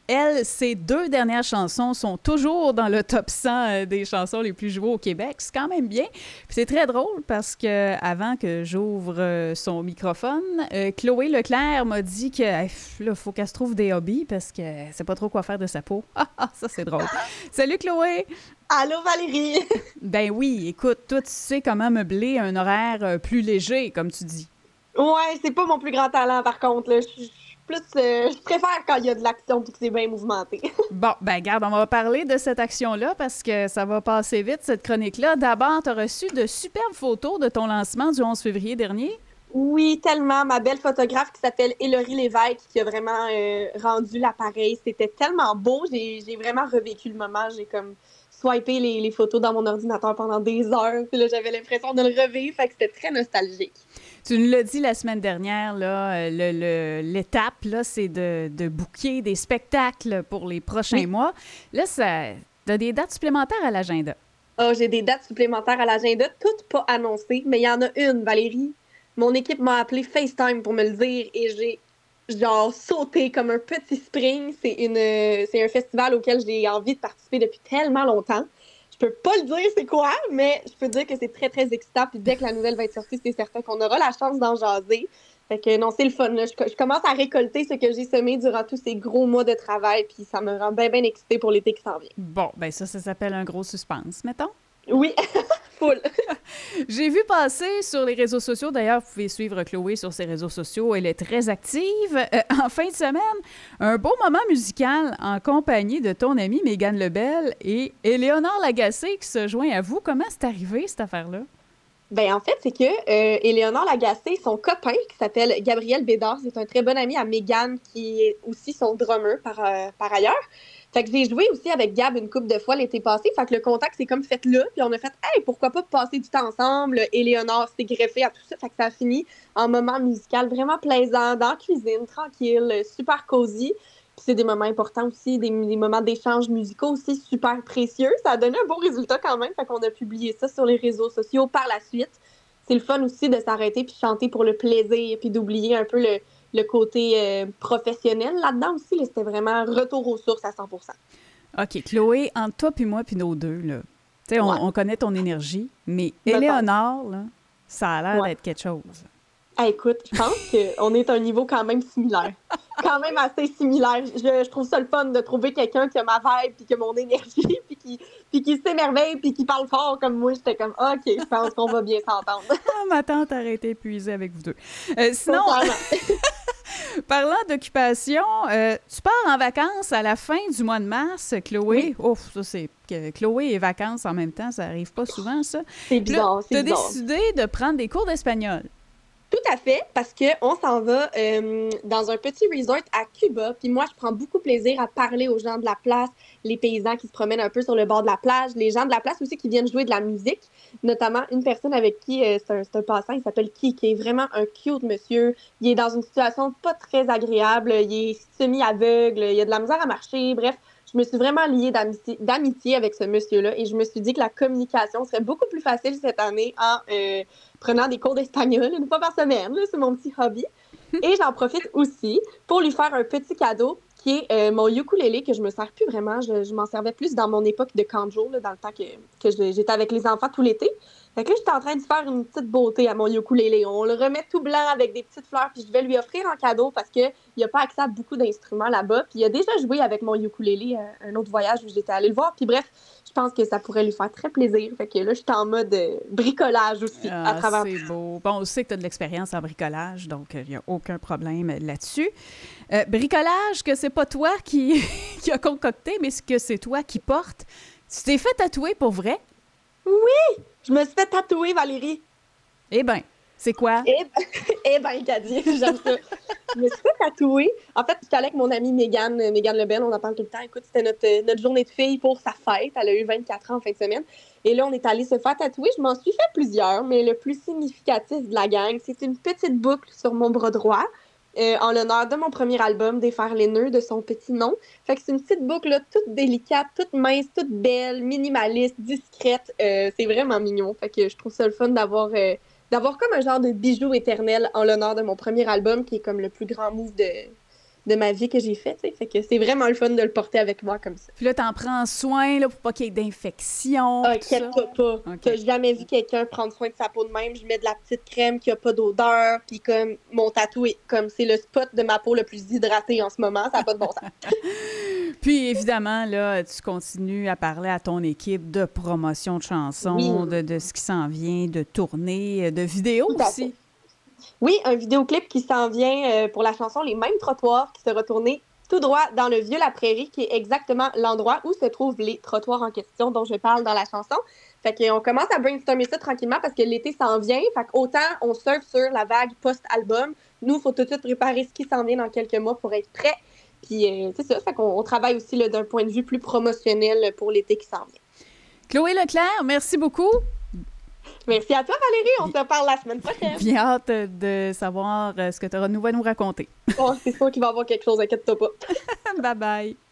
Ses deux dernières chansons sont toujours dans le top 100 des chansons les plus jouées au Québec. C'est quand même bien. Puis c'est très drôle parce que avant que j'ouvre son microphone, Chloé Leclerc m'a dit que là, faut qu'elle se trouve des hobbies parce que sait pas trop quoi faire de sa peau. Ça c'est drôle. Salut Chloé! Allô Valérie! Ben oui, écoute, toi tu sais comment meubler un horaire plus léger, comme tu dis. Ouais, c'est pas mon plus grand talent par contre. Là. Je préfère quand il y a de l'action et que c'est bien mouvementé. Bon, ben garde, on va parler de cette action-là parce que ça va passer vite, cette chronique-là. D'abord, tu as reçu de superbes photos de ton lancement du 11 février dernier. Oui, tellement. Ma belle photographe qui s'appelle Hélorie Lévesque qui a vraiment rendu l'appareil. C'était tellement beau. J'ai vraiment revécu le moment. J'ai comme swipé les photos dans mon ordinateur pendant des heures. Puis là, j'avais l'impression de le revivre. Fait que c'était très nostalgique. Tu nous l'as dit la semaine dernière, là, l'étape, là, c'est de booker des spectacles pour les prochains Oui. mois. Là, t'as des dates supplémentaires à l'agenda. Oh, j'ai des dates supplémentaires à l'agenda, toutes pas annoncées, mais il y en a une, Valérie. Mon équipe m'a appelé FaceTime pour me le dire et j'ai genre sauté comme un petit spring. C'est un festival auquel j'ai envie de participer depuis tellement longtemps. Je peux pas le dire c'est quoi, mais je peux dire que c'est très, très excitant. Puis dès que la nouvelle va être sortie, c'est certain qu'on aura la chance d'en jaser. Fait que non, c'est le fun. Là. Je commence à récolter ce que j'ai semé durant tous ces gros mois de travail, puis ça me rend bien, bien excitée pour l'été qui s'en vient. Bon, ben ça s'appelle un gros suspense, mettons. Oui, full. J'ai vu passer sur les réseaux sociaux, d'ailleurs, vous pouvez suivre Chloé sur ses réseaux sociaux, elle est très active. En fin de semaine, un beau moment musical en compagnie de ton amie Mégane Lebel et Éléonore Lagacé qui se joint à vous. Comment c'est arrivé, cette affaire-là? Ben en fait, c'est que Éléonore Lagacé, son copain qui s'appelle Gabriel Bédard, c'est un très bon ami à Mégane qui est aussi son drummer par ailleurs. Fait que j'ai joué aussi avec Gab une couple de fois l'été passé. Fait que le contact s'est comme fait là. Puis on a fait, hey, pourquoi pas passer du temps ensemble? Éléonore s'est greffée à tout ça. Fait que ça a fini en moment musical vraiment plaisant, dans la cuisine, tranquille, super cosy. Puis c'est des moments importants aussi, des moments d'échanges musicaux aussi super précieux. Ça a donné un bon résultat quand même. Fait qu'on a publié ça sur les réseaux sociaux par la suite. C'est le fun aussi de s'arrêter puis chanter pour le plaisir puis d'oublier un peu le côté professionnel là-dedans aussi. Là, c'était vraiment retour aux sources à 100%. OK, Chloé, entre toi puis moi puis nos deux, là, tu sais, Ouais, on connaît ton énergie, mais mettons. Éléonore, là, ça a l'air Ouais. d'être quelque chose. Ah, écoute, je pense qu'on est à un niveau quand même similaire. Quand même assez similaire. Je trouve ça le fun de trouver quelqu'un qui a ma vibe, puis qui a mon énergie, puis qui s'émerveille, puis qui parle fort comme moi. J'étais comme, OK, je pense qu'on va bien s'entendre. Ah, ma tante aurait été épuisée avec vous deux. Sinon, Totalement. parlant d'occupation, tu pars en vacances à la fin du mois de mars, Chloé. Oui, Ouf, ça c'est que Chloé et vacances en même temps, ça arrive pas souvent ça. c'est Puis là, bizarre, tu c'est as bizarre. décidé de prendre des cours d'espagnol. Tout à fait, parce qu'on s'en va dans un petit resort à Cuba. Puis moi, je prends beaucoup plaisir à parler aux gens de la place, les paysans qui se promènent un peu sur le bord de la plage, les gens de la place aussi qui viennent jouer de la musique, notamment une personne avec qui c'est un passant, il s'appelle Ki, qui est vraiment un cute monsieur. Il est dans une situation pas très agréable, il est semi-aveugle, il a de la misère à marcher, bref. Je me suis vraiment liée d'amitié avec ce monsieur-là et je me suis dit que la communication serait beaucoup plus facile cette année en prenant des cours d'espagnol une fois par semaine. C'est mon petit hobby. Et j'en profite aussi pour lui faire un petit cadeau qui est mon ukulélé que je me sers plus vraiment. Je m'en servais plus dans mon époque de camp de jour, là, dans le temps que j'étais avec les enfants tout l'été. Fait que là, j'étais en train de faire une petite beauté à mon ukulélé. On le remet tout blanc avec des petites fleurs, puis je vais lui offrir en cadeau parce qu'il n'a pas accès à beaucoup d'instruments là-bas. Puis il a déjà joué avec mon ukulélé un autre voyage où j'étais allée le voir. Puis bref, je pense que ça pourrait lui faire très plaisir. Fait que là, je suis en mode bricolage aussi à Ah, travers c'est tout ça. beau. Bon, on sait que tu as de l'expérience en bricolage, donc il n'y a aucun problème là-dessus. Bricolage, que c'est pas toi qui, qui a concocté, mais que c'est toi qui porte. Tu t'es fait tatouer pour vrai? Je me suis fait tatouer, Valérie. Eh bien, c'est quoi? Eh ben, eh ben, Caddy, j'aime ça. Je me suis fait tatouer. En fait, j'étais allée avec mon amie Mégane Lebel, on en parle tout le temps. Écoute, c'était notre journée de fille pour sa fête. Elle a eu 24 ans en fin de semaine. Et là, on est allé se faire tatouer. Je m'en suis fait plusieurs, mais le plus significatif de la gang, c'est une petite boucle sur mon bras droit. En l'honneur de mon premier album, Défaire les nœuds de son petit nom. Fait que c'est une petite boucle là, toute délicate, toute mince, toute belle, minimaliste, discrète. C'est vraiment mignon. Fait que je trouve ça le fun d'avoir comme un genre de bijou éternel en l'honneur de mon premier album, qui est comme le plus grand move de ma vie que j'ai fait, tu sais. Fait que c'est vraiment le fun de le porter avec moi comme ça. Puis là, t'en prends soin là, pour pas qu'il y ait d'infection. Inquiète-toi pas. OK. T'as jamais vu quelqu'un prendre soin de sa peau de même. Je mets de la petite crème qui a pas d'odeur. Puis comme mon tatou est comme c'est le spot de ma peau le plus hydraté en ce moment. Ça n'a pas de bon sens. Puis évidemment, là, tu continues à parler à ton équipe de promotion de chansons, de ce qui s'en vient, de tournées, de vidéos aussi. Oui, un vidéoclip qui s'en vient pour la chanson Les mêmes trottoirs qui sera tourné tout droit dans le Vieux-la-Prairie, qui est exactement l'endroit où se trouvent les trottoirs en question dont je parle dans la chanson. Fait qu'on commence à brainstormer ça tranquillement parce que l'été s'en vient. Fait qu'autant on surfe sur la vague post-album, nous, il faut tout de suite préparer ce qui s'en vient dans quelques mois pour être prêt. Puis c'est ça, fait qu'on travaille aussi là, d'un point de vue plus promotionnel pour l'été qui s'en vient. Chloé Leclerc, merci beaucoup. Merci à toi, Valérie. On se reparle la semaine prochaine. Bien hâte de savoir ce que tu auras de nouveau à nous raconter. Bon, c'est sûr qu'il va y avoir quelque chose, inquiète-toi pas. Bye bye.